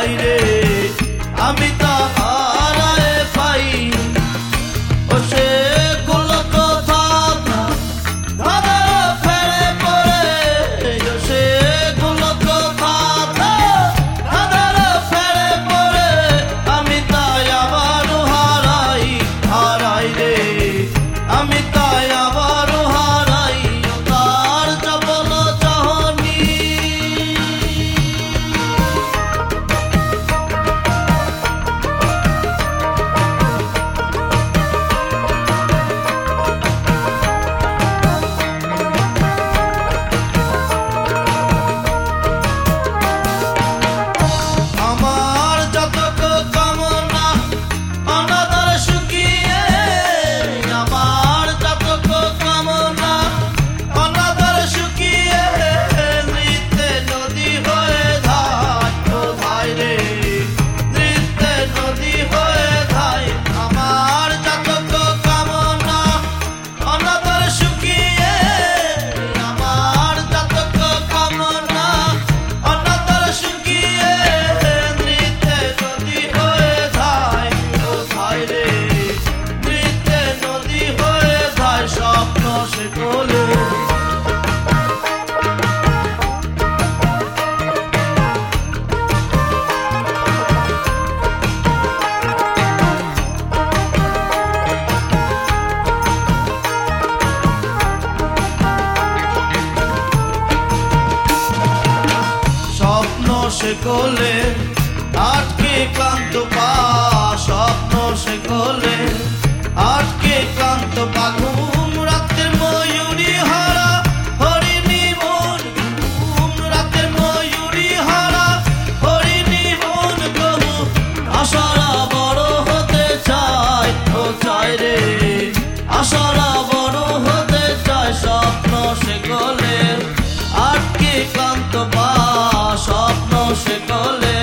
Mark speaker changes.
Speaker 1: হারাই রে আমি তাহারায় পাই ও সে গুলো কথা ধাঁধার ফেরে পড়ে ও সে গুলো কথা ধাঁধার ফেরে পড়ে আমি তাই আবার হারাই হারাই রে আমি তাই আবার হারাই তার যাবন চাহনি আমার যতক কামনা অনাদর শুকিয়ে আমার যতক কামনা অনাদর শুকিয়ে নৃত্যে নদী হয়ে ধায় ও ধায় রে নৃত্যে নদী হয়ে ধায় আমার যতক কামনা অনাদর শুকিয়ে আমার যতক কামনা অনাদর শুকিয়ে নৃত্যে নদী হয়ে ধায় ও ধায় রে নৃত্যে নদী হয়ে ধায় স্বপ্ন সে কোলে স্বপ্ন সে কোলে আটকে ক্লান্ত পা স্বপ্ন সে কোলে আটকে ক্লান্ত পা ঘুম রাতের ময়ূরী হারা হরিণী মন ঘুম রাতের ময়ূরী হারা হরিণী মন প্রভু আশারা বড় হতে চায় ও চায় রে আশারা বড় হতে চায় স্বপ্ন সে কোলে আটকে ক্লান্ত পা স্বপ্ন সে কোলে